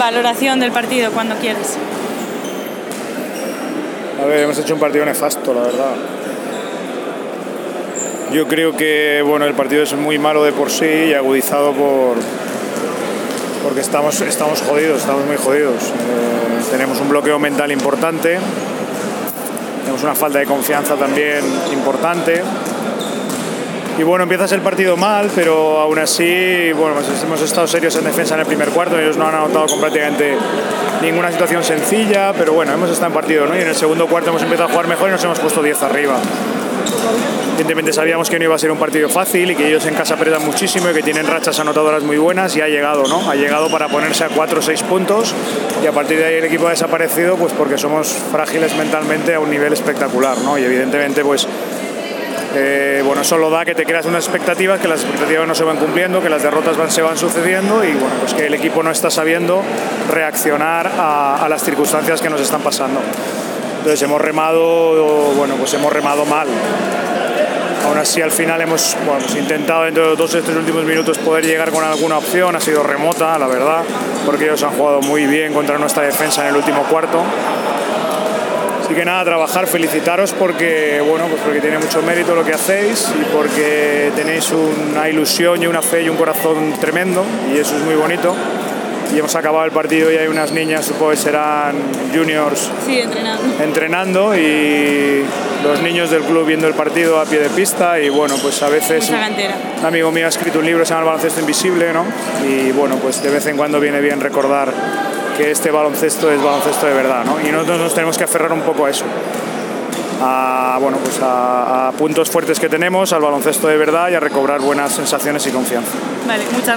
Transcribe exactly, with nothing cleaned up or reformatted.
valoración del partido cuando quieras. A ver, hemos hecho un partido nefasto, la verdad. Yo creo que bueno, el partido es muy malo de por sí y agudizado por porque estamos, estamos jodidos, estamos muy jodidos. Eh, tenemos un bloqueo mental importante, tenemos una falta de confianza también importante. Y bueno, empiezas el partido mal, pero aún así, bueno, pues hemos estado serios en defensa en el primer cuarto, ellos no han anotado con prácticamente ninguna situación sencilla, pero bueno, hemos estado en partido, ¿no? Y en el segundo cuarto hemos empezado a jugar mejor y nos hemos puesto diez arriba. Evidentemente sabíamos que no iba a ser un partido fácil y que ellos en casa apretan muchísimo y que tienen rachas anotadoras muy buenas y ha llegado, ¿no? Ha llegado para ponerse a cuatro o seis puntos y a partir de ahí el equipo ha desaparecido pues porque somos frágiles mentalmente a un nivel espectacular, ¿no? Y evidentemente pues Eh, bueno, eso lo da que te creas unas expectativas, que las expectativas no se van cumpliendo, que las derrotas van, se van sucediendo y bueno, pues que el equipo no está sabiendo reaccionar a, a las circunstancias que nos están pasando. Entonces hemos remado, bueno, pues hemos remado mal. Aún así al final hemos, bueno, pues intentado dentro de los dos o tres últimos minutos poder llegar con alguna opción, ha sido remota, la verdad, porque ellos han jugado muy bien contra nuestra defensa en el último cuarto. Así que nada, trabajar, felicitaros porque, bueno, pues porque tiene mucho mérito lo que hacéis y porque tenéis una ilusión y una fe y un corazón tremendo y eso es muy bonito. Y hemos acabado el partido y hay unas niñas, supongo que serán juniors, sí, entrenando. entrenando y los niños del club viendo el partido a pie de pista y bueno, pues a veces un amigo mío ha escrito un libro, se llama El baloncesto invisible, ¿no? Y bueno, pues de vez en cuando viene bien recordar que este baloncesto es baloncesto de verdad, ¿no? Y nosotros nos tenemos que aferrar un poco a eso, a, bueno, pues a, a puntos fuertes que tenemos, al baloncesto de verdad y a recobrar buenas sensaciones y confianza. Vale, muchas gracias.